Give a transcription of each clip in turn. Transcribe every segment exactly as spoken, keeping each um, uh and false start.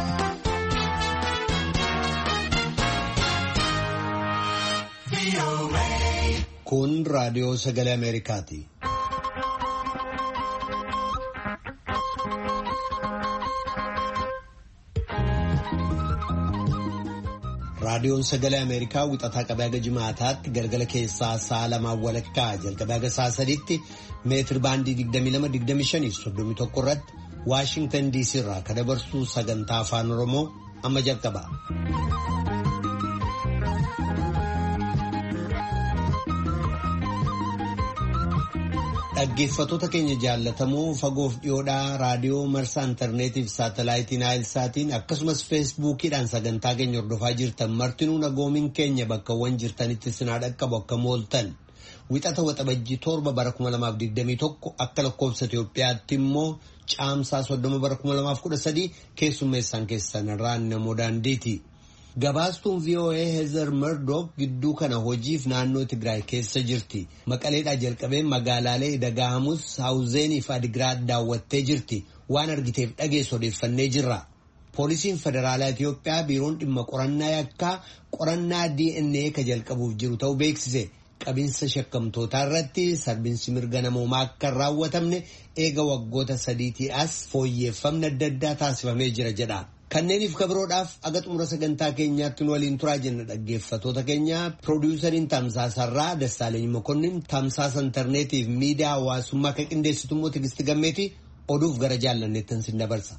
Kun raadiyoo sagalee Ameerikaati. Raadiyoon sagalee Ameerikaa wixataa qabee haga jimaataatti galgala keessaa sa'a lamaan walakkaa jalqabee haga sa'a sadiitti meetir baandii digdamii lama digdamii shanii soddomii tokko irratti Waashingtan D C irraa kan dabarsu sagantaa afaan Oromoo amma jalqaba. Dhaggeeffattoota keenya jaallatamoo fagoof dhiyoodhaa raadiyoo marsaa intarneetiif saatalaayitiin Naayilsaatiin akkasumas feesbuukiidhaan sagantaa keenya hordofaa jirtan martinuu nagoomin keenya bakkawwan jirtanitti sinaa dhaqqabu akka mooltan wixata waxabajjii torba bara kuma lamaaf digdamii tokko akka lakkoofsa Itoophiyaatti immoo caamsaa soddoma bara kuma lamaaf kudha sadii keessummeessaan keessan irraan namoo daandeeti. Gabaastuun V O A Heather Murdock gidduu kana hojiif naannoo Tigraay keessa jirti. Maqaleedhaa jalqabee magaalaalee Dagaamus, Haawuzeenii fi Adigraad daawwattee jirti. Waan argiteef dhageessu odeeffannee jirra. Poolisiin Federaalaa Itiyoophiyaa biiroon dhimma qorannaa yakkaa qorannaa D N A ka jalqabuuf jiru ta'uu beeksise. Qabinsa shakkamtootaa irratti sarbinsi mirga namoomaa akka hin raawwatamne eega waggoota sadiitii as fooyyeeffamni adda addaa taasifamee jira jedha. Kanneeniif kabiroodhaaf aga xumura sagantaa keenyaatti nu waliin turaa jenna dhaggeeffattoota keenya. Piroodyuusariin Tamsaasarraa Dassaaleny Mokonnin, tamsaasa intarneetiif miidiyaa hawaasummaa kan qindeessitu immoo Tigisti Gammeeti oduuf gara jaallanneettan sin dabarsa.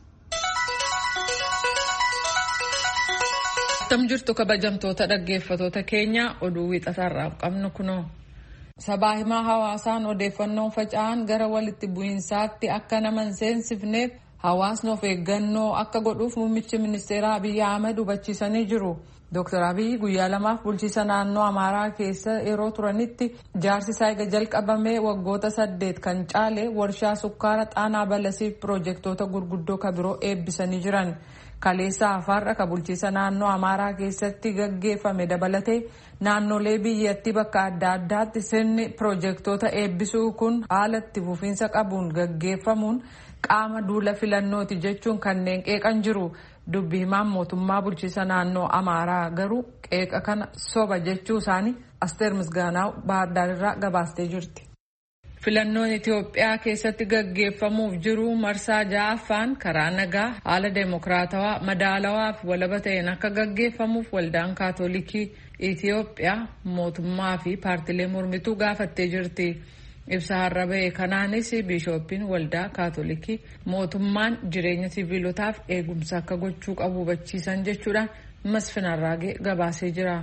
Tam jirtu kabajamtoota dhaggeeffattoota keenya oduu wixatarraa qabnu kunoo. Sabaa himaa hawaasaan odeeffannoon faca'an gara walitti bu'iinsaatti akka nama hin seensifneef hawaasni of eeggannoo akka godhuuf muummichi ministeeraa Abiy Ahmed hubachiisanii jiru. Dooktar Abiy guyyaa lamaaf bulchiisa naannoo Amaaraa keessa yeroo turanitti ijaarsi isaa eega jalqabamee waggoota saddeet kan caale warshaa sukkaara Xaanaa Balasiif piroojeektoota gurguddoo ka biroo eebbisanii jiran. Kaleessa Afaarra ka bulchiisa naannoo Amaaraa keessatti gaggeeffame dabalatee naannolee biyyattii bakka adda addaatti sirni piroojeektoota eebbisuu kun haala itti fufiinsa qabuun gaggeeffamuun qaama duula filannooti jechuun kanneen qeeqan jiru. Dubbi himaan mootummaa bulchiisa naannoo Amaaraa garuu qeeqa kana soba jechuu isaanii Asteer Misgaanaaw Baahirdaar irraa gabaastee jirti. Filannoon Itiyoophiyaa keessatti gaggeeffamuuf jiru marsaa ja'affaan karaa nagaa haala deemokiraatawaa madaalawaa fi walaba ta'een akka gaggeeffamuuf waldaan kaatolikii Itiyoophiyaa mootummaa fi paartilee mormituu gaafattee jirti. Ibsa har'a ba'e kanaanis biishooppiin waldaa kaatolikii mootummaan jireenya siviilotaaf eegumsa akka gochuu qabu hubachiisan jechuudhaan Masfin Arraagee gabaasee jira.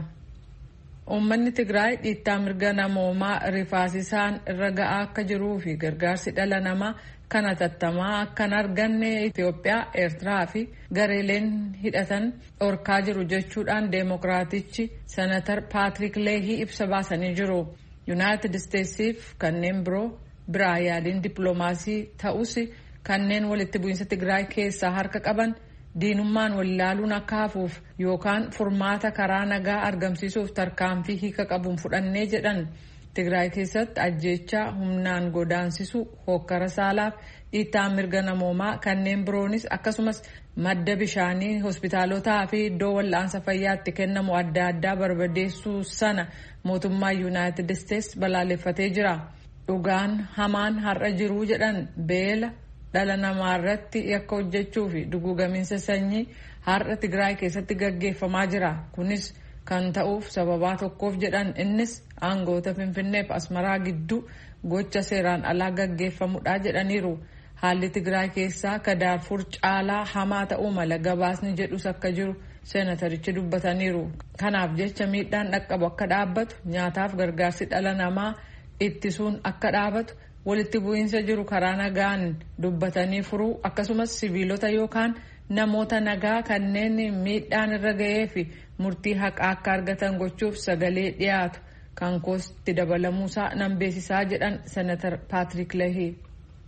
Uummanni Tigraay dhiittaa mirga namoomaa rifaasisaan irra ga'aa akka jiruu fi gargaarsi dhala namaa kan hatattamaa akka hin arganne Itiyoophiyaa, Eertiraa fi gareeleen hidhatan dhorkaa jiru jechuudhaan deemokiraatichi Senatar Paatrik Leehii ibsa baasanii jiru. Yuunaayitid Isteetsiif kanneen biroo biraa yaaliin dippiloomaasii ta'us kanneen walitti bu'iinsa Tigraay keessaa harka qaban diinummaan wal ilaaluun akka hafuuf yookaan furmaata karaa nagaa argamsiisuuf tarkaanfii hiika qabuun fudhannee jedhan. Tigraay keessatti ajjeechaa humnaan godaansisuu, hokkara saalaaf dhiittaa mirga namoomaa kanneen biroonis akkasumas madda bishaanii, hospitaalotaa fi iddoo wal'aansa fayyaatti kennamu adda addaa barbadeessuu sana mootummaa Yuunaayitid Isteets balaaleffatee jira. Dhugaan hamaan har'a jiruu jedhan beela dhala namaa irratti yakka hojjechuu fi duguugamiinsa sanyii har'a Tigraay keessatti gaggeeffamaa jira. Kunis kan ta'uuf sababaa tokkoof jedhan innis aangoota Finfinnee fi Asmaraa gidduu gocha seeraan alaa gaggeeffamudha jedhaniiru. Haalli Tigraay keessaa ka Daarfur caalaa hamaa ta'uu mala gabaasni jedhus akka jiru seenatarichi dubbataniiru. Kanaaf jecha miidhaan dhaqqabu akka dhaabbatu, nyaataaf gargaarsi dhala namaa ittisuun akka dhaabatu, walitti bu'iinsa jiru karaa nagaan dubbatanii furuu akkasumas siviilota yookaan namoota nagaa kanneen miidhaan irra ga'ee fi murtii haqaa akka argatan gochuuf sagalee dhiyaatu kan koosti dabalamuusaa nan beeksisaa jedhan Senatar Paatrik Leehii.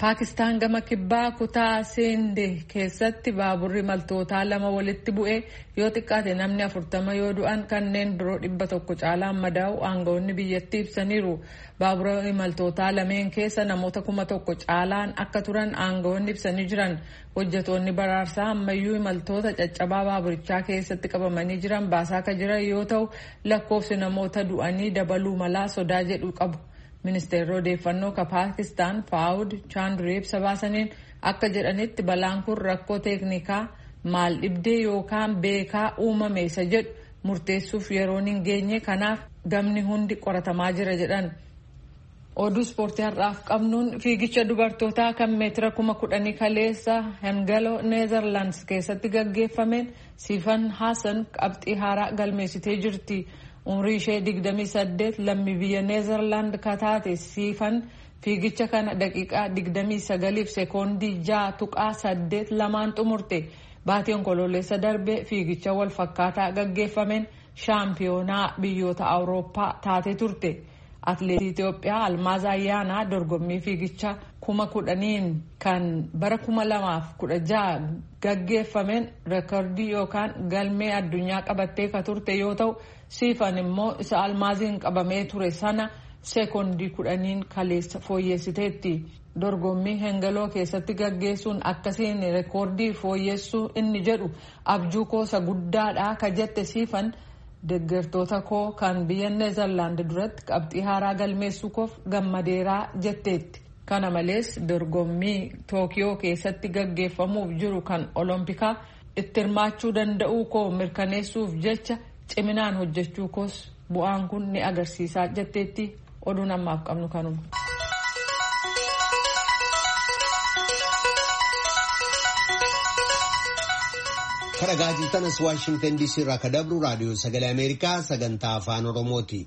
Paakistaan gama kibbaa kutaa Seendee keessatti baaburri imaltootaa lama walitti bu'ee yoo xiqqaate namni afurtama yoo du'an kanneen biroo dhibba tokko caalaan madaa'u aangawoonni biyyattii ibsaniiru. Baabura imaltootaa lameen keessa namoota kuma tokko caalaan akka turan aangawoonni ibsanii jiran. Hojjetoonni baraarsaa ammayyuu imaltoota caccabaa baaburichaa keessatti qabamanii jiran baasaa akka jiran yoo ta'u lakkoofsi namoota du'anii dabaluu malaa sodaa jedhu qabu. Ministeerri odeeffannoo ka Paakistaan Faawud Chaanduree ibsa baasaniin akka jedhanitti balaan kun rakkoo teeknikaa maal dhibdee yookaan beekaa uumame isa jedhu murteessuuf yeroon hin geenye kanaaf gamni hundi qoratamaa jira jedhan. Oduu ispoortii har'aaf qabnuun fiigicha dubartootaa kan meetira kuma kudhanii kaleessa Hengaloo Neezerlaandis keessatti gaggeeffameen Siifan Haasan qabxii haaraa galmeessitee jirti. Umrii ishee digdamii saddeet lammii biyya Neezerlaand kataate Siifan fiigicha kana daqiiqaa digdamii sagaliif sekoondii ja'a tuqaa saddeet lamaan xumurte. Baatii onkoloolessa darbee fiigicha wal fakkaataa gaggeeffameen shaampiyoonaa biyyoota Awurooppaa taatee turte. Atileetii Itoophiyaa Almaaz Ayyaanaa dorgommii fiigicha kuma kudhaniin kan bara kuma lamaaf kudha ja'a gaggeeffameen reekordii yookaan galmee addunyaa qabattee ka turte yoo ta'u Siifan immoo isa Almaaziin qabamee ture sana seekondii kudhaniin kaleessa fooyyessiteetti. Dorgommii Hengaloo keessatti gaggeessuun akkasiin reekordii fooyyessuu inni jedhu abjuu koosa guddaadha ka jette Siifan. Deeggartoota koo kan biyya Neezerlaand duratti qabxii haaraa galmeessuu koof gammadeeraa jetteetti. Kana malees dorgommii Tookiyoo keessatti gaggeeffamuuf jiru kan Oloompikaa itti hirmaachuu danda'uu koo mirkaneessuuf jecha ciminaan hojjechuu koos bu'aan kun ni agarsiisaa jetteetti. Oduun ammaaf qabnu kanuma. Karagaa jirtanas Waashingtan D C irraa ka dabru raadiyoo sagalee Ameerikaa sagantaa afaan Oromooti.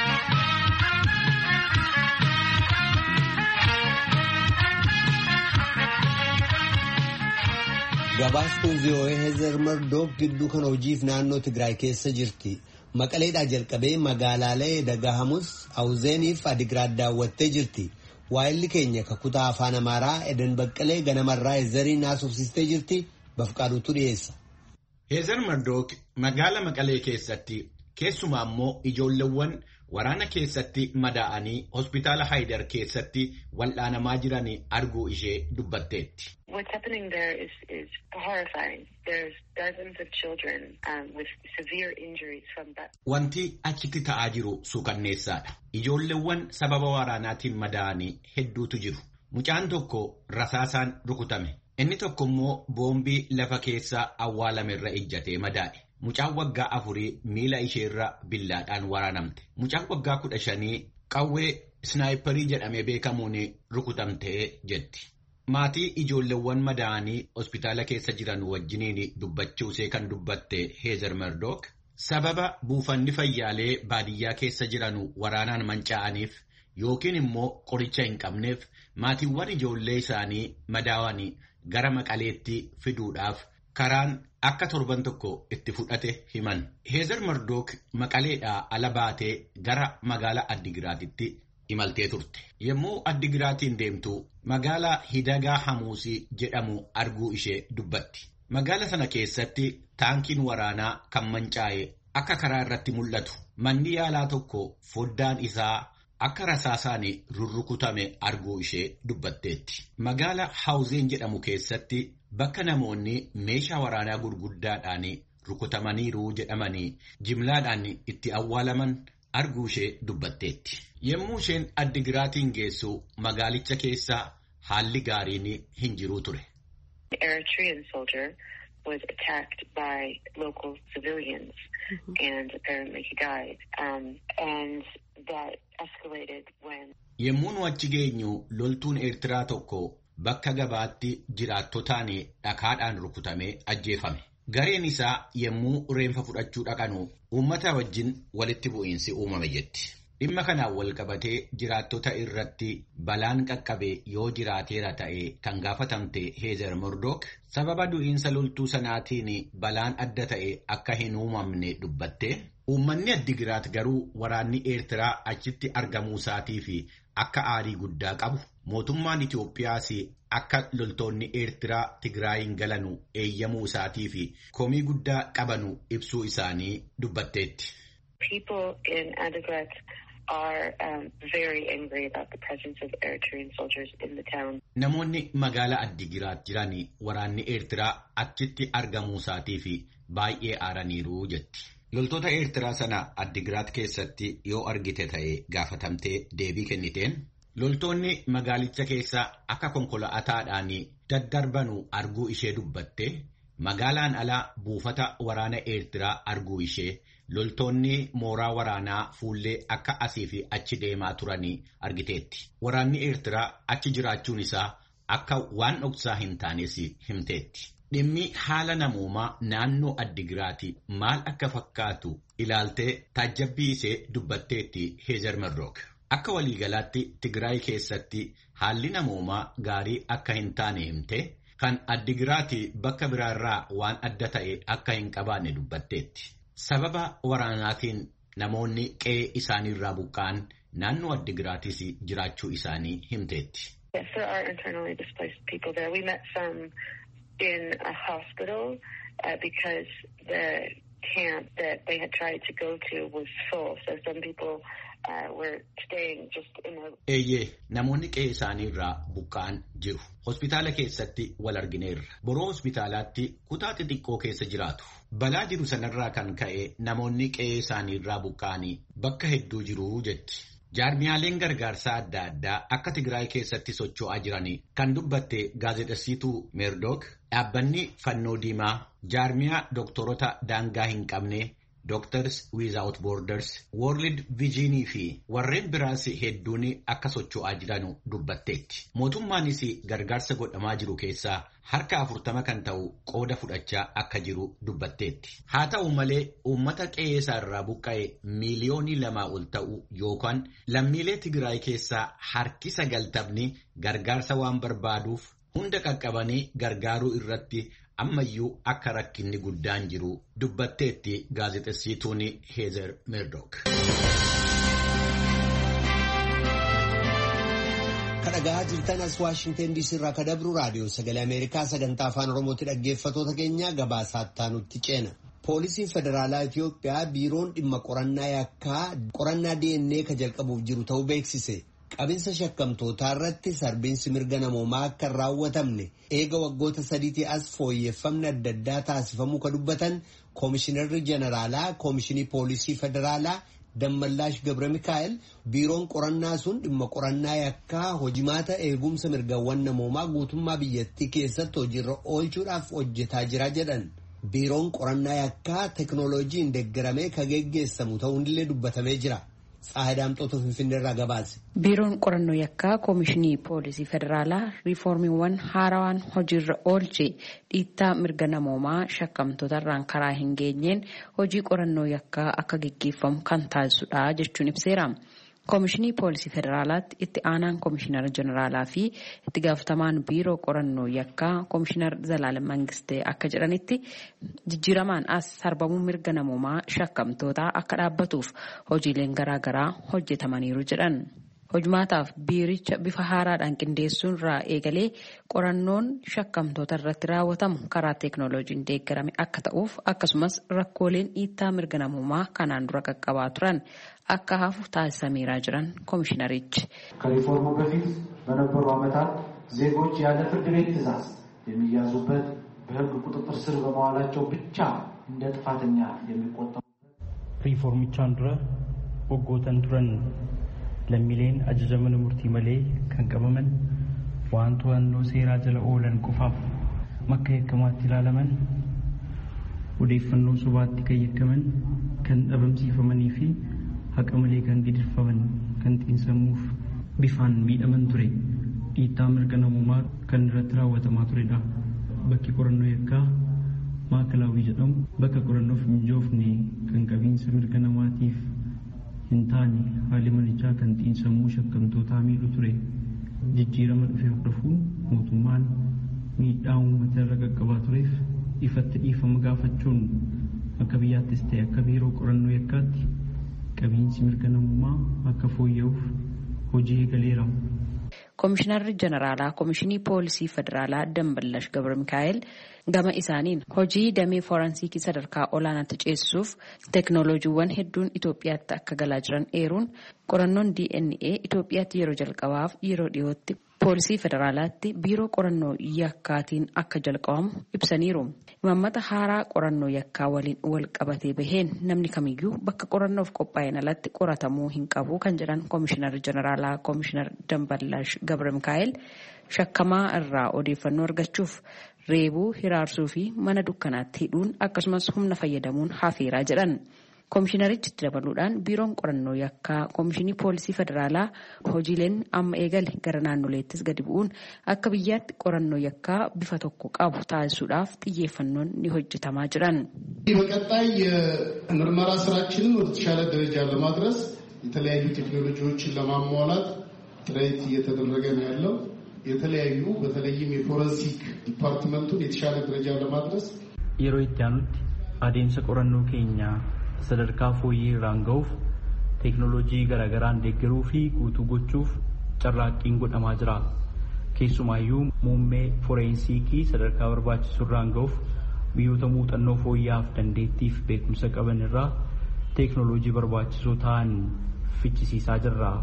Gabaastuun V O A Heezer Mardook gidduu kana hojiif naannoo Tigraay keessa jirti. Maqaleedhaa jalqabee magaalaalee Dagahamus, Awuzeeniif Adigraad daawwattee jirti. Waa'illi keenya kakutaa afaan Amaaraa Eden Baqqalee ganamarraa Heezeriin haasofsiistee jirti. Bafqaaduutu dhiyeessa. Heezer Mardook magaala Maqalee keessatti keessumaa immoo ijoolleewwan waraana keessatti madaa'anii hospitaala Haayidar keessatti wal'aanamaa jiranii arguu ishee dubbatteetti. What's happening there is, is horrifying. There's dozens of children um, with severe injuries from that. Wanti achitti ta'aa jiru suukanneessaadha. Ijoolleewwan sababa waraanaatiin madaa'anii hedduutu jiru. Mucaan tokko rasaasaan rukutame. Inni tokko immoo boombii lafa keessa awwaalamerra ejjatee madaa'e. Mucaan waggaa afurii miila isheerra billaadhaan waraanamte. Mucaan waggaa kudha shanii qawwee snaayiparii jedhamee beekamuun rukutamtee jetti. Maatii ijoolleewwan madaa'anii hospitaala keessa jiran wajjiniin dubbachuusee kan dubbatte Heezer Mardook sababa buufanni fayyaalee baadiyyaa keessa jiran waraanaan manca'aniif yookiin immoo qoricha hin qabneef maatiiwwan ijoollee isaanii madaawanii gara Maqaleetti fiduudhaaf karaan akka torban tokko itti fudhate himan. Heezer Mardook Maqaleedhaa ala baatee gara magaalaa Addigiraatitti imaltee turte. Yommuu Addigiraatiin deemtu magaalaa Hidagaa Hamuusii jedhamu arguu ishee dubbatti. Magaala sana keessatti taankiin waraanaa kan mancaa'e akka karaa irratti mul'atu. Manni yaalaa tokko foddaan isaa akka rasaasaan rurrukutame arguu ishee dubbatteetti. Magaala Hawuzeen jedhamu keessatti bakka namoonni meeshaa waraanaa gurguddaadhaan rukutamaniiru jedhamanii jimlaadhaan itti awwaalaman arguu ishee dubbatteetti. Yommuu isheen Addigiraatiin geessu magaalicha keessa haalli gaariin hin jiru ture. The Eritrean soldier was attacked by local civilians mm-hmm. and apparently he died. Um, and that escalated when... Yommuu nu achi geenyu loltuun Eertiraa tokko bakka gabaatti jiraattotaan dhakaadhaan rukutamee ajjeefame. Gareen isaa yommuu reenfa fudhachuu dhaqanu uummata wajjin walitti bu'iinsi uumame jetti. Dhimma kanaan wal qabatee jiraattota irratti balaan qaqqabe yoo jiraateera ta'e kan gaafatamte Heezer Mardook sababa du'iinsa loltuu sanaatiin balaan adda ta'e akka hin uumamne dubbatte. Uummanni Addigiraat garuu waraanni Eertiraa achitti argamuu isaatii fi akka aarii guddaa qabu mootummaan Itoophiyaas akka loltoonni Eertiraa Tigraayin galanu eeyyamuu isaatii fi komii guddaa qabanu ibsuu isaanii dubbatteetti. People in Adigrat are um, very angry about the presence of Eritrean soldiers in the town. Namoonni magaalaa Adigiraat jiranii waraanni Eertiraa achitti argamuu isaatii fi baay'ee aaraniiru jetti. Loltoota Eertiraa sana Adigiraat keessatti yoo argite ta'e gaafatamtee deebii kenniteen loltoonni magaalicha keessa akka konkolaataadhaan daddarbanu arguu ishee dubbatte magaalaan alaa buufata waraana Eertiraa arguu ishee loltoonni mooraa waraanaa fuullee akka asii fi achi deemaa turanii argiteetti. Waraanni Eertiraa achi jiraachuun isaa akka waan dhoksaa hin taanes himteetti. Dhimmi haala namoomaa naannoo Adigiraati maal akka fakkaatu ilaaltee taajjabbii ishee dubbatteetti Heezer Merdook. Akka waliigalaatti Tigraay keessatti haalli namoomaa gaarii akka hin taane himte kan Adigiraati bakka biraarraa waan adda ta'e akka hin qabaanne dubbatteetti. Sababa waraanaatiin namoonni qe'ee isaaniirraa buqqaan naannoo Adigiraatis jiraachuu isaanii himteetti. Yes, there are internally displaced people there. We met some in a hospital uh, because the camp that they had tried to go to was full. So some people uh, were staying just in a... Eeyyee, namoonni qe'ee isaaniirraa buqqaan jiru. Hospitaala keessatti wal argineerra. Boroo hospitaalaatti kutaa xixiqqoo keessa jiraatu. Balaa jiru sanarraa kan ka'e namoonni qe'ee isaaniirraa buqqaanii bakka hedduu jiru jetti. Jaarmiyaaleen gargaarsaa adda addaa akka Tigraay keessatti socho'aa jiranii kan dubbatte gaazexessiituu Merdook dhaabbanni fannoo diimaa jaarmiyaa dooktorota daangaa hin qabne Doctors Without Borders, World Vision fi warreen biraas hedduun akka socho'aa jiranu dubbatteetti. Mootummaanis gargaarsa godhamaa jiru keessaa harka afurtama kan ta'u qooda fudhachaa akka jiru dubbatteetti. Haa ta'u malee uummata qe'ee isaarraa buqqa'e miiliyoonii lamaa ol ta'u yookaan lammiilee Tigraay keessaa harki sagaltamni gargaarsa waan barbaaduuf hunda qaqqabanii gargaaruu irratti ammayyuu akka rakkinni guddaan jiru dubbatteetti gaazexessiituun Heezer Merdook. Kadhagaa jirtan as Waashingtan diisii irraa kadabru raadiyoo sagalee Ameerikaa sagantaa afaan Oromootti dhaggeeffatoota keenya gabaasaa nutti ceena. Poolisiin Federaalaa Itoophiyaa biiroon dhimma qorannaa yakkaa qorannaa D N A ka jalqabuuf jiru ta'uu beeksise. Qabinsa shakkamtootaa irratti sarbiinsi mirga namoomaa akka hin raawwatamne eega waggoota sadiitii as fooyyeffamni adda addaa taasifamuu ka dubbatan Koomishinarri Jeneraalaa Koomishinii Poolisii Federaalaa Dammallaash Gabra Mikaa'el biiroon qorannaa sun dhimma qorannaa yakkaa hojimaata eegumsa mirgawwan namoomaa guutummaa biyyattii keessatti hojiirra oolchuudhaaf hojjetaa jira jedhan. Biiroon qorannaa yakkaa teknooloojiin deeggaramee ka geggeessamu ta'uunillee dubbatamee jira. Saahidaamtoota Finfinneerraa gabaase. Biiroon qorannoo yakkaa Koomishinii Poolisii Federaalaa riiformiiwwan haarawaan hojiirra oolche dhiittaa mirga namoomaa shakkamtootarraan karaa hin geenyeen hojii qorannoo yakkaa akka gaggeeffamu kan taasisudha jechuun ibseera. Koomishinii Poolisii Federaalaatti itti aanaan Koomishinar Jeneraalaa fi itti gaafatamaan biiroo qorannoo yakkaa Koomishinar Zalaalam Mangistee akka jedhanitti jijjiiramaan as sarbamuu mirga namoomaa shakkamtootaa akka dhaabbatuuf hojiileen garaagaraa hojjetamaniiru jedhan. Hojumaataaf biiricha bifa haaraadhaan qindeessuun irraa eegalee qorannoon shakkamtoota irratti raawwatamu karaa teeknooloojiin deeggarame akka ta'uuf akkasumas rakkooleen dhiittaa mirga namoomaa kanaan dura qaqqabaa turan akka hafu taasisameeraa jiran koomishinarichi. ከሪፎርሙ በፊት በነበሩ ዓመታት ዜጎች ያለ ፍርድ ቤት ትዕዛዝ የሚያዙበት በሕግ ቁጥጥር ስር በመዋላቸው ብቻ እንደ ጥፋተኛ የሚቆጠሩ ሪፎርሚቻን dura waggoottan turan lammiileen ajajaman murtii malee kan qabaman waan to'annoo seeraa jala oolan qofaaf makka yakkamaatti ilaalaman odeeffannoo sobaatti kan yakkaman kan dhabamsiifamanii fi haqa malee kan gidirfaman kan xiinsammuuf bifaan miidhaman ture dhiittaa mirga namoomaa kan irratti raawwatamaa turedha. Bakki qorannoo yakkaa maakalaawii jedhamu bakka qorannoof mijoofne kan qabiinsa mirga namaatiif hin taane haalli manichaa kan xiinsammuu shakkamtootaa miidhu ture. Jijjiirama dhufee hordofuun mootummaan miidhaa uummata irra qaqqabaa tureef ifatti dhiifama gaafachuun akka biyyaattis ta'e akka biiroo qorannoo yakkaatti qabiinsi mirga namummaa akka fooyya'uuf hojii eegaleera. Komishinarri Jeneraalaa Komishinii Poolisii Federaalaa Damballash Gabra Mikaa'el gama isaaniin hojii damee forensiikii sadarkaa olaanaatti ceesisuuf teeknooloojiiwwan hedduun Itoophiyaatti akka galaa jiran eeruun qorannoon D N A Itoophiyaatti yeroo jalqabaaf yeroo dhiyootti poolisii federaalaatti biiroo qorannoo yakkaatiin akka jalqabamu ibsaniiru. Imaammata haaraa qorannoo yakkaa waliin wal qabatee baheen namni kamiyyuu bakka qorannoof qophaa'een alatti qoratamuu hin qabu kan jedhan Komishinarri Jeneraalaa Komishinar Damballash Gabra Mikaa'el shakkamaa irraa odeeffannoo argachuuf reebuu, hiraarsuu fi mana dukkanaatti hidhuun akkasumas humna fayyadamuun hafeeraa jedhan. Komishinarichi dabaluudhaan biiroon qorannoo yakkaa Komishinii Poolisii Federaalaa hojiileen amma eegale gara naannoleettis gadi bu'uun akka biyyaatti qorannoo yakkaa bifa tokko qabu taasisuudhaaf xiyyeeffannoon ni hojjetamaa jiran. በቀጣይ የምርመራ ስራችንን ወደ ተሻለ ደረጃ ለማድረስ የተለያዩ ቴክኖሎጂዎችን ለማሟላት ጥረት እየተደረገ ነው ያለው። የተለያዩ በተለይም የፎረንሲክ ዲፓርትመንቱን የተሻለ ደረጃ ለማድረስ yeroo itti aanutti adeemsa qorannoo keenyaa sadarkaa fooyyee irraan ga'uuf teeknooloojii garaagaraan deeggaruu fi guutuu gochuuf carraaqqiin godhamaa jira. Keessumaayyuu muummee forensiikii sadarkaa barbaachisu irraan ga'uuf biyyoota muuxannoo fooyyaaf dandeettiif beekumsa qaban irraa teeknooloojii barbaachisoo ta'an fichisiisaa jirra.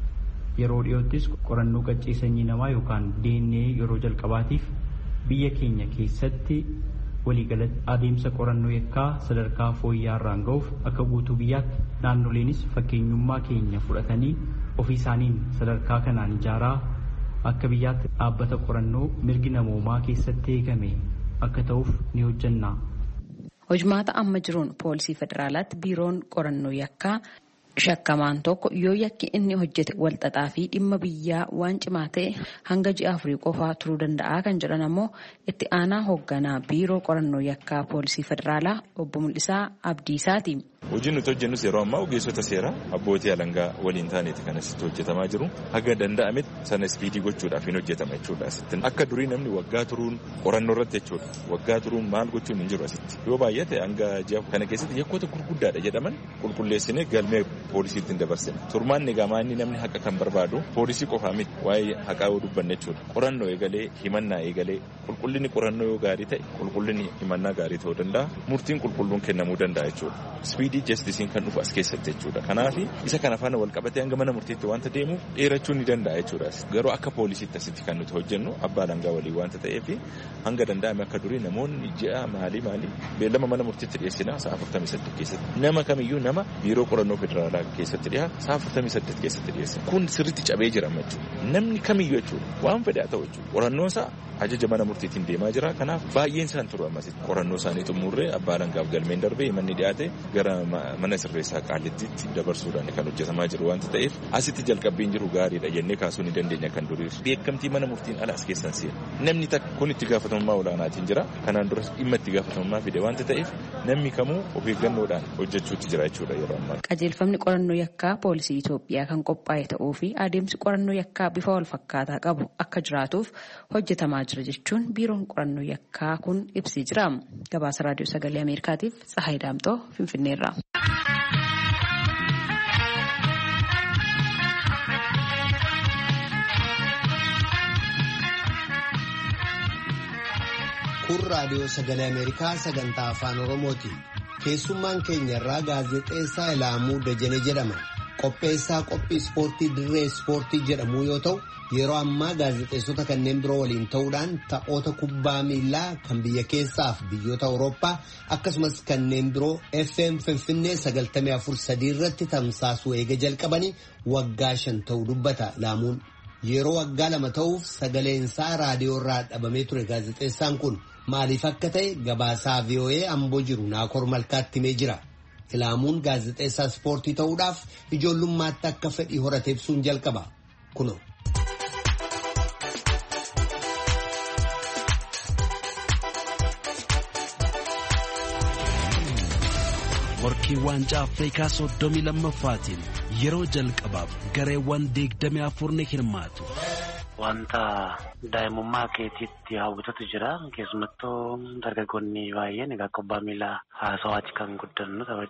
Yeroo dhiyoottis qorannoo qaccee sanyii namaa yookaan D N A yeroo jalqabaatiif biyya keenya keessatti waliigalatti adeemsa qorannoo yakkaa sadarkaa fooyyaa irraan ga'uuf akka guutuu biyyaatti naannoleenis fakkeenyummaa keenya fudhatanii ofii isaaniin sadarkaa kanaan ijaaraa akka biyyaatti dhaabbata qorannoo mirgi namoomaa keessatti eegame akka ta'uuf ni hojjenna. Hojmaata amma jiruun poolisii federaalaatti biiroon qorannoo yakkaa shakkamaan tokko yoo yakki inni hojjete walxaxaa fi dhimma biyyaa waan cimaa ta'e hanga ji'a afurii qofaa turuu danda'a kan jedhan ammoo itti aanaa hoogganaa biiroo qorannoo yakkaa poolisii federaalaa obbo Mul'isaa Abdiisaati. Hojiin nuti hojjennus yeroo ammaa ogeessota seeraa abbootii alangaa waliin taaneeti kan asitti hojjetamaa jiru. Haga danda'ametti sana ispiidii gochuudhaaf hin hojjetama jechuudha asitti. Akka durii namni waggaa turuun qorannoo irratti jechuudha. Waggaa turuun maal gochuun hin jiru asitti. Yoo baay'ate hanga ji'a kana keessatti yakkoota gurguddaadha jedhaman qulqulleessinee galmee poolisiitti dabarsina. Turmaan egaa inni namni haqa kan barbaadu poolisii qofaa miti waa'ee haqaa yoo dubbanne jechuudha. Qorannoo eegalee himannaa eegalee qulqullinni qorannoo yoo gaarii ta'e qulqullinni himannaa gaarii ta'uu danda'a. Murtiin qulqulluun kennamuu danda'a jechuudha. Ispiidii jestisiin kan dhufu as keessatti jechuudha. Kanaaf isa kana faana wal qabatee hanga mana murtiitti wanta deemu dheerachuu ni danda'a jechuudha. Garuu akka poolisiitti asitti kan nuti hojjennu abbaa alangaa walii wanta ta'eef hanga danda'ame akka durii namoonni ji'a maalii maalii beellama mana murtiitti dhiyeessina sa'a afurtamii saddeet keessatti. Nama kamiyyuu nama biiroo qorannoo federaalaa keessatti dhiyaatu sa'a afurtamii saddeet keessatti dhiyeessina. Kun sirriitti cabee jira jechuudha. Namni kamiyyuu jechuudha waan fedhe haa ta'u jechuudha. Qorannoon isaa ajaja mana murtiitiin deemaa jira. Kanaaf baay'een isaan turu ammasitti qorannoo isaanii xumurree abbaa alangaaf galmeen darbee manni dhiyaate gara mana sirreessaa qaalittiitti dabarsuudhaan kan hojjetamaa jiru wanta ta'eef asitti jalqabbiin jiru gaariidha jennee kaasuu ni dandeenya kan duriirra. Beekamtii mana murtiin alaas keessan seena. Namni takka kun itti gaafatamummaa olaanaatiin jira. Kanaan duras dhimma itti gaafatamummaa fide wanta ta'eef namni kamuu of eeggannoodhaan hojjechuutti jira jechuudha yeroo ammaa. Qajeelfamni qorannoo yakkaa poolisii Itoophiyaa kan qophaa'e ta'uu fi adeemsi qorannoo yakkaa bifa wal fakkaataa qabu akka jiraatuuf hojjetamaa jira jechuun biiroon qorannoo yakkaa kun ibsee jira. Gabaasa raadiyoo sagalee Ameerikaatiif Tsahaay Daamtoo Finfinneerraa. Kun raadiyoo sagalee Ameerikaa sagantaa afaan Oromooti. Keessummaan keenya irraa gaazexeessaa Ilaamuu Dajane jedhama. Qopheessaa qophii ispoortii dirree ispoortii jedhamu yoo ta'u, yeroo ammaa gaazexeessota kanneen biroo waliin ta'uudhaan taphoota kubbaa miilaa kan biyya keessaa fi biyyoota Awurooppaa akkasumas kanneen biroo F M Finfinnee sagaltamii afur sadii irratti tamsaasuu eega jalqabanii waggaa shan ta'uu dubbata Ilaamuun. Yeroo waggaa lama ta'uuf sagaleensaa raadiyoo irraa dhabamee ture gaazexeessaan kun maaliif akka ta'e gabaasaa V O A amboo jiru Naakoor Malkaatti himee jira. Ilaamuun gaazexeessaa ispoortii ta'uudhaaf ijoollummaatti akka fedhii horate ibsuun jalqaba. Kunoo. Morkii waancaa Afrikaa soddomii lammaffaatiin yeroo jalqabaaf gareewwan digdamii afur ni hirmaatu. Wanta daa'imummaa keetiitti hawwatutu jira. Keessumattuu dargaggoonni baay'een egaa kubbaa miilaa haasawaatti kan guddannu taphachaa.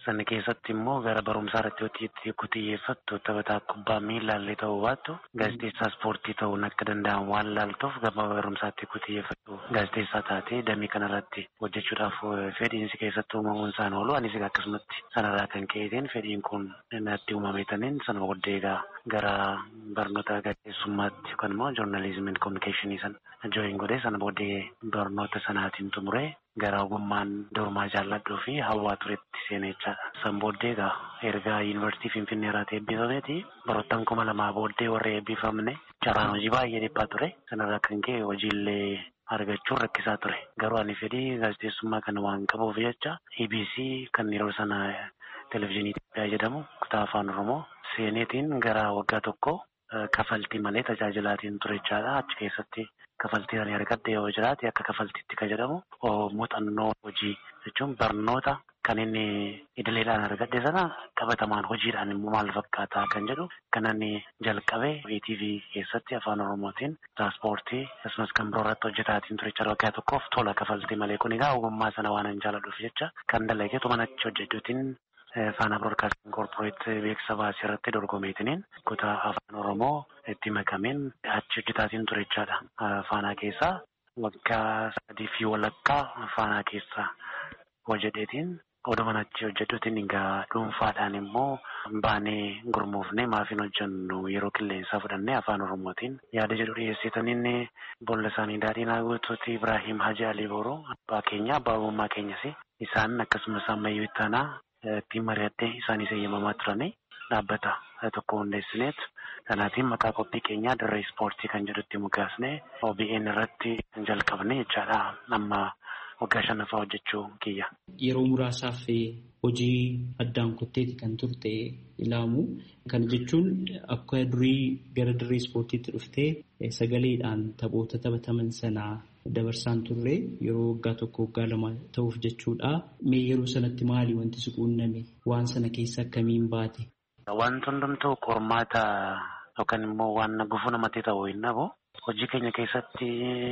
Sana keessatti immoo gara barumsaa irratti yoo xiyyeeffattu taphataa kubbaa miilaallee ta'uu baattu gaazexeessaa ispoortii ta'uun akka danda'amu waan laaltuuf gama barumsaatti yoo xiyyeeffattu gaazexeessaa taatee damee kanarratti hojjechuudhaaf fedhiinsi keessatti uumamuun isaan oolu anis akkasumatti sanarraa kan ka'eetiin fedhiin kun natti uumameetaniin sana booddee gara barnoota gaazexeessummaatti yookaan immoo joornaalizimii kominikeeshinii sana jooyin godhee sana booddee barnoota sanaatiin xumuree gara ogummaan dormaa jaalladhuu fi hawwaa turetti seenee jechaadha. San booddee egaa erga yuunivarsiitii Finfinnee irratti eebbifameeti baroottan kuma lamaa booddee warra eebbifamne carraan hojii baay'ee dhiphaa ture. Sanarraa kan ka'e hojiillee argachuun rakkisaa ture. Garuu ani fedhii gaazexeessummaa kana waan qabuuf jecha E B C kan yeroo sana televezyiinii Itoophiyaa jedhamu kutaa afaan Oromoo seeneetiin gara waggaa tokko kafaltii malee tajaajilaatiin ture jechaadha. Achi keessatti kafaltii ani argadde yoo jiraate akka kafaltiitti kan jedhamu muuxannoo hojii jechuun barnoota kan inni idileedhaan argadde sana qabatamaan hojiidhaan immoo maal fakkaataa kan jedhu kan inni jalqabee E T V keessatti afaan Oromootiin tiraanspoortii akkasumas kan biroo irratti hojjetaatiin ture jecha waggaa tokkoof tola kafaltii malee kun egaa ogummaa sana waan hin jaalladhuuf jecha kan dalageetu mana achi hojjechuutiin Faana Broadcasting Corporate beeksisa baasii irratti dorgomeetiniin kutaa afaan Oromoo itti makameen achi hojjetaatiin ture jechaadha. Faanaa keessaa waggaa sadii fi walakkaa Faanaa keessaa hojjeteetiin odumaan achi hojjetuutiin egaa dhuunfaadhaan immoo baanee gurmuufnee maafiin hojjennu yeroo qilleensaa fudhannee afaan Oromootiin yaada jedhu dhiyeessitaniin bolla isaanii daadhiin guutuuti Ibrahim Haji Ali Booroo abbaa keenya abbaa ogummaa keenyas isaan akkasumas ammayyuu ittaanaa ittiin mari'attee isaanis eeyyamamaa turanii dhaabbata tokko hundeessineet kanaatiin maqaa qophii keenyaa dirree ispoortii kan jedhutti mukaasnee O B N irratti jalqabne jechaadha amma waggaa shanaffaa hojjechuu kiyya. Yeroo muraasaaf hojii addaan kutteeti kan turte ilaamu. Kana jechuun akka durii gara dirree ispoortiitti dhuftee sagaleedhaan taphoota taphataman sanaa dabarsaan turre yeroo waggaa tokko waggaa lama ta'uuf jechuudha. Mee yeroo sanatti maali wanti si quunname? Waan sana keessa akkamiin baate? Wanti hundumtuu qormaata yookaan immoo waan gufuu namatti ta'u hin dhabu. Hojii keenya keessatti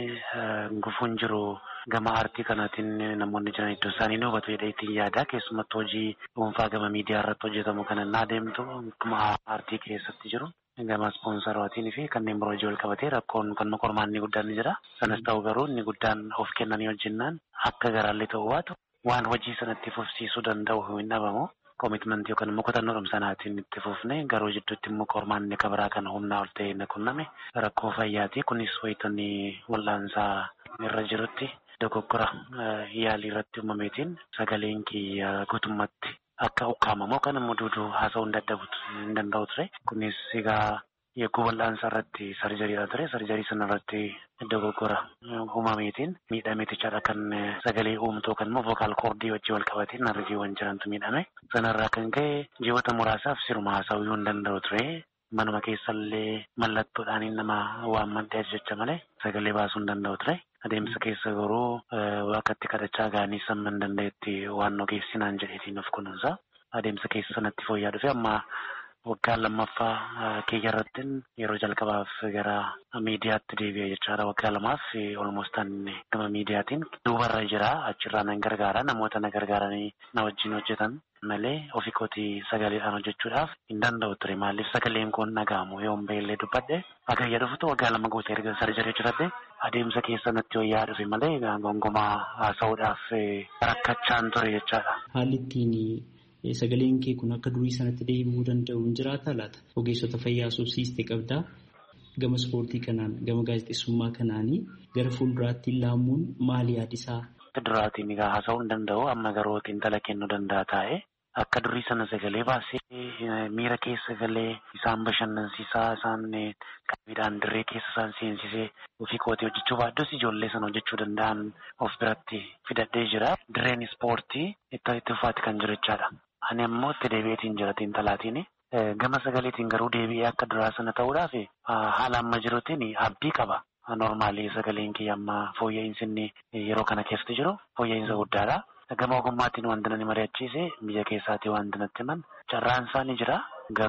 gufuun jiru gama aartii kanaatiin namoonni jiran iddoo isaanii ni hubatu jedhee ittiin yaada. Keessumattuu hojii dhuunfaa gama miidiyaa irratti hojjetamu kan innaa deemtu akkuma aartii keessatti jiru. Gama ispoonsaraatiin fi kanneen biroo hojii wal qabatee rakkoon kan qormaanni guddaan ni jira. Sanas ta'u garuu inni guddaan of kennanii hojjennaan akka garaallee ta'uu baatu waan hojii sanatti fufsiisuu danda'u hin dhabamu. Koomitmentii yookaan immoo kutannoo sanaatiin itti fufne garuu jidduutti immoo qormaanni kabiraa kan humnaa ol ta'e qunname rakkoo fayyaati. Kunis wayitanii wal'aansaa irra jirutti dogoggora yaalii irratti uumameetiin sagaleen kiyya guutummaatti akka ukkaamamu kan immoo duuduu haasa'uu hin danda'u ture. Kunis egaa Yegguu wal'aansaa irratti sarjariidha ture. Sarjarii sana irratti dogoggora uumameetiin miidhameetichaadha kan sagalee uumtuu kan immoo vokaal koordii wajjin wal qabateen narriiwwan jirantu miidhame. Sanarraa kan ka'e ji'oota muraasaaf siruma haasa'uu hin danda'u ture. Manuma keessallee mallattoodhaan nama waan mandhee jecha malee sagalee baasuu hin danda'u ture. Adeemsa keessa garuu waaqatti kadhachaa gaanii samma hin danda'etti waan ogeessinaan jedheetiin of kunuunsa. Adeemsa keessa sanatti fooyya'aa dhufe amma waggaa lammaffaa kiyya irratti yeroo jalqabaaf gara miidiyaatti deebi'e jechaadha. Waggaa lamaaf olmoostaan gama miidiyaatiin duubarra jira. Achirraa nan gargaara. Namoota na gargaaranii na wajjin hojjetan malee ofii kootii sagaleedhaan hojjechuudhaaf hin danda'u ture. Maaliif sagaleen kun dhaga'amu yoo beellee dubbadhe agayya dhufutu waggaa lama guutee erga sarjarii hojjetadhe adeemsa keessa natti wayyaa dhufe malee gongomaa haasa'uudhaaf rakkachaan ture jechaadha. Haalli ittiin sagaleen kee kun akka durii sanatti deebi'uu danda'u hin jiraata laata? Ogeessota fayyaa subsiistee qabdaa. Gama ispoortii kanaan gama gaazexeessummaa kanaanii gara fuulduraatti laamuun maali yaadisaa? Duraatiin egaa haasa'uu hin danda'u amma garuu xiinxala kennuu danda'a taa'e akka durii sana sagalee baasee miira keessa galee isaan bashannansiisaa isaan qabiidhaan dirree keessa isaan seensisee ofii kootii hojjechuu baadhus ijoollee sana hojjechuu danda'an of biratti fidadhee jira. Dirreen ispoortii itti itti ufaati kan jiru jechaadha. Ani ammoo itti deebi'eetiin jira xiinxalaatiin. Gama sagaleetiin garuu deebi'ee akka duraa sana ta'uudhaaf haala amma jiruutiin abdii qaba. Normaalii sagaleen kiyya amma fooyya'insi inni yeroo kana keessatti jiru fooyya'insa guddaadha. Gama ogummaatiin wanti nani mari'achiise biyya keessaatii wanti natti himan carraan isaa ni jira.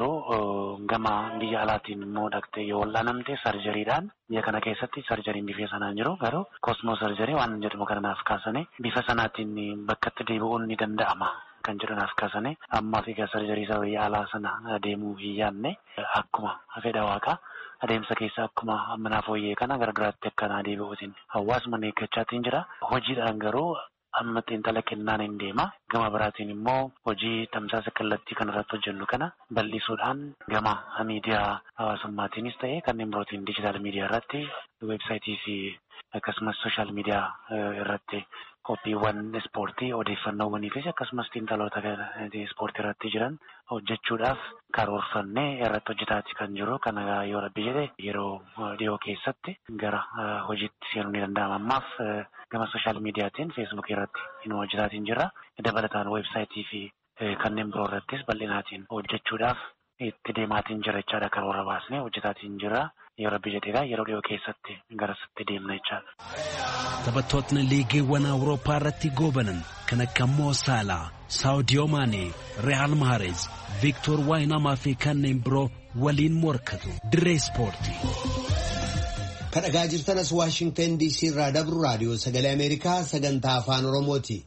Garuu gama biyya alaatiin immoo dhaqxee yoo wal'aanamte sarjariidhaan biyya kana keessatti sarjariin bifa sanaan jiru. Garuu kosmoo sarjarii waan jedhamu kananaaf kaasanii bifa sanaatiin bakkatti deebi'uun ni danda'ama. kan jedhanaaf kaasane ammaa fi sarjarii isaa biyya alaa sana deemuu hin yaadne akkuma fedha waaqaa adeemsa keessa akkuma amanaaf hooyyee kana gargaraatti akkanaa deebi'uutiin hawaasuma eeggachaatiin jira. Hojiidhaan garuu amma xiinxala kennaan hin deema. Gama biraatiin immoo hojii tamsaasa kallattii kanarratti hojjennu kana bal'isuudhaan gama miidiyaa hawaasummaatiinis ta'e kanneen birootiin diijitaal miidiyaa irratti weebsaayitii fi akkasumas sooshaal miidiyaa irratti qophiiwwan ispoortii odeeffannoowwanii fi akkasumas xiinxaloota ispoortii irratti jiran hojjechuudhaaf karoorfannee irratti hojjetaati kan jiru. Kana yoo rabbi jedhe yeroo dhiyoo keessatti gara hojiitti seenuu ni danda'ama. Ammaaf gama sooshaal miidiyaatiin feesbuukii irratti hin hojjetaatiin jira. Dabalataan weebsaayitii fi kanneen biroo irrattis bal'inaatiin hojjechuudhaaf itti deemaatiin jira jechaadha. Karoora baasnee hojjetaatiin jira. Yoo rabbi jedheegaa yeroo dhiyoo keessatti garasitti deemna jechaadha. Taphattootni liigiiwwan Awurooppaa irratti goobanan kan akka Moo Saalaa, Saawudiyoo Maanee, Re'aal Mahareez, Viktoor Waayinamaa fi kanneen biroo waliin morkatu. Dirree Ispoortii. Kan dhagaa jirtanas Waashingtan D C irraa dabru raadiyoo sagalee Ameerikaa sagantaa afaan Oromooti.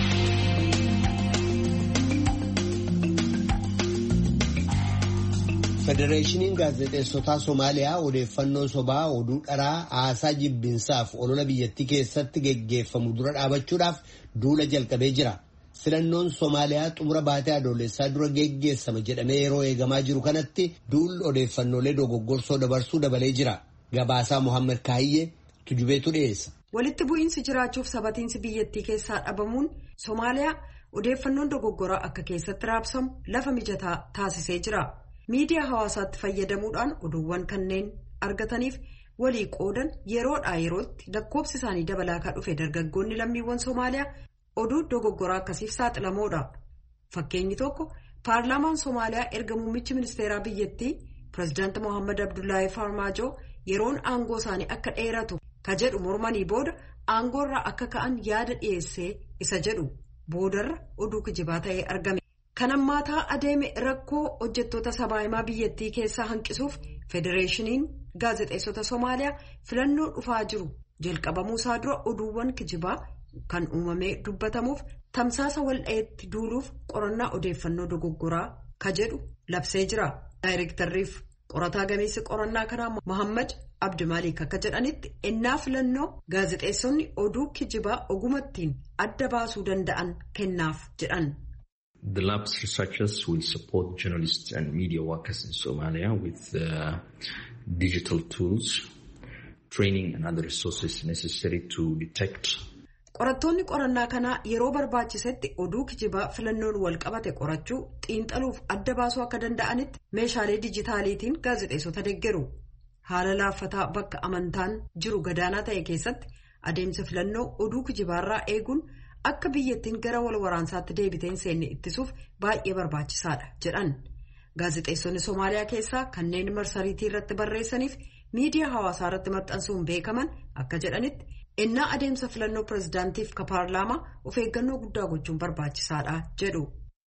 Federeeshiniin gaazexeessotaa Somaaliyaa odeeffannoo sobaa oduu dharaa haasaa jibbinsaaf olola biyyattii keessatti geggeeffamu dura dhaabachuudhaaf duula jalqabee jira. Filannoon Somaaliyaa xumura baatee adoolessaa dura geggeessama jedhamee yeroo eegamaa jiru kanatti duulli odeeffannoolee dogoggorsoo dabarsuu dabalee jira. Gabaasaa Mohaammed Kaahiyyee tujubeetu dhiyeessa. Walitti bu'iinsi jiraachuuf sabatiinsi biyyattii keessaa dhabamuun Somaaliyaa odeeffannoon dogoggoraa akka keessatti raabsamu lafa mijataa taasisee jira. Miidiyaa hawaasaatti fayyadamuudhaan oduuwwan kanneen argataniif walii qoodan yeroodhaa yerootti lakkoofsi isaanii dabalaa kan dhufe dargaggoonni lammiiwwan Somaaliyaa oduu dogoggoraa akkasiif saaxilamoodha. Fakkeenyi tokko paarlaamaan Somaaliyaa erga muummichi ministeeraa biyyattii pirezidaanti Mohaammed Abdullaahi Farmaajoo yeroon aangoo isaanii akka dheeratu ka jedhu mormanii booda aangoorraa akka ka'an yaada dhiyeessee isa jedhu boodarra oduu kijibaa ta'ee argame. Kan ammaataa adeeme rakkoo hojjettoota sabaa himaa biyyattii keessaa hanqisuuf federeeshiniin gaazexeessota Somaaliyaa filannoo dhufaa jiru jalqabamuu isaa dura oduuwwan kijibaa kan uumamee dubbatamuuf tamsaasa waldhaheetti duuluuf qorannaa odeeffannoo dogoggoraa ka jedhu labsee jira. Daayirektarriif qorataa gameessi qorannaa kanaa Mohaammed Abdimaalik akka jedhanitti ennaa filannoo gaazexeessonni oduu kijibaa ogumattiin adda baasuu danda'an kennaaf jedhan. The lab's researchers will support journalists and media workers in Somalia with uh, digital tools, training and other resources necessary to detect. Qorattoonni qorannaa kanaa yeroo barbaachisetti oduu kijibaa filannoon wal qabate qorachuu xiinxaluuf adda baasuu akka danda'anitti meeshaalee dijitaaliitiin gaazexeessota deeggaru. Haala laaffataa bakka amantaan jiru gadaanaa ta'e keessatti adeemsa filannoo oduu kijibaarraa eeguun akka biyyattiin gara wal waraansaatti deebiteen seenne ittisuuf baay'ee barbaachisaadha jedhan. Gaazexeessonni Somaaliyaa keessaa kanneen marsariitii irratti barreessaniif miidiyaa hawaasaa irratti maxxansuun beekaman akka jedhanitti ennaa adeemsa filannoo pirezidaantiif ka paarlaamaa of eeggannoo guddaa gochuun barbaachisaadha jedhu.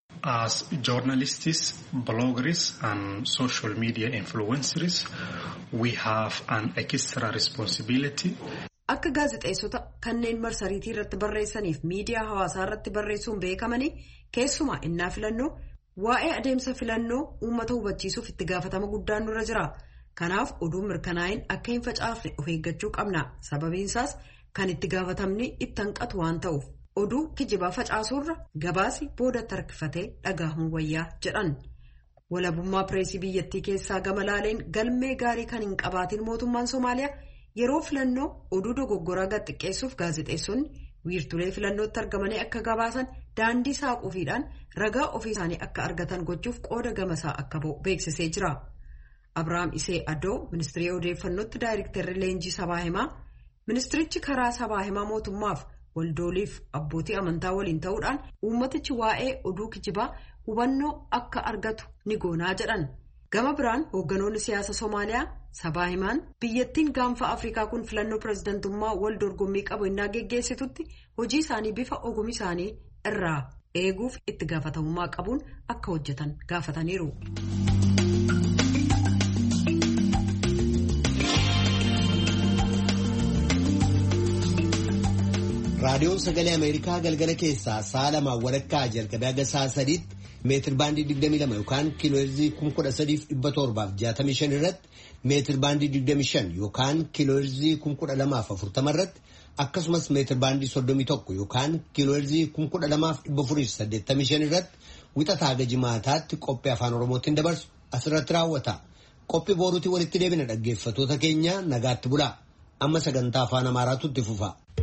As journalists, bloggers and social media influencers, we have an extra responsibility. Akka gaazexeessota kanneen marsariitii irratti barreessaniif miidiyaa hawaasaa irratti barreessuun beekamanii keessumaa innaa filannoo waa'ee adeemsa filannoo uummata hubachiisuuf itti gaafatama guddaan nurra jira. Kanaaf oduu mirkanaa'in akka hin facaafne of eeggachuu qabna. Sababiinsaas kan itti gaafatamni itti hanqatu waan ta'uuf oduu kijibaa facaasuurra gabaasi boodatti harkifatee dhagahamuun wayyaa jedhan. Walabummaa pireesii biyyattii keessaa gama laaleen galmee gaarii kan hin qabaatiin mootummaan Somaaliyaa yeroo filannoo oduu dogoggoraa gad xiqqeessuuf gaazexeessonni wiirtulee filannootti argamanii akka gabaasan daandii saaquufiidhaan ragaa ofii isaanii akka argatan gochuuf qooda gamasaa akka ba'u beeksisee jira. Abrahaam Isee Adoo ministirii odeeffannootti daayirektarri leenjii sabaa himaa ministirichi karaa sabaa himaa mootummaaf waldooliif abbootii amantaa waliin ta'uudhaan uummatichi waa'ee oduu kijibaa hubannoo akka argatu ni goonaa jedhan. Gama biraan hoogganoonni siyaasa Somaaliyaa sabaa himaan biyyattiin gaanfa Afrikaa kun filannoo pirezidantummaa wal dorgommii qabu innaa geggeessitutti hojii isaanii bifa ogummaa isaanii irraa eeguuf itti gaafatamummaa qabuun akka hojjetan gaafataniiru. raadiyoon sagalee Ameerikaa galgala keessaa sa'a lamaa walakkaa jalqabee haga sa'a sadiitti meetir baandii digdamii lama yookaan kiilooherzii kuma kudha sadiif dhibba torbaaf jaatamii shan irratti meetir baandii digdamii shan yookaan kiilooherzii kuma kudha lamaaf afurtama irratti akkasumas meetir baandii soddomii tokko yookaan kiilooherzii kuma kudha lamaaf dhibba afuriif saddeettamii shan irratti wixataa haga jimaataatti qophii afaan Oromootiin dabarsu asirratti raawwata. Qophii booruutii walitti deebina dhaggeeffatoota keenya nagaatti bulaa. Amma sagantaa afaan Amaaraatu itti fufa.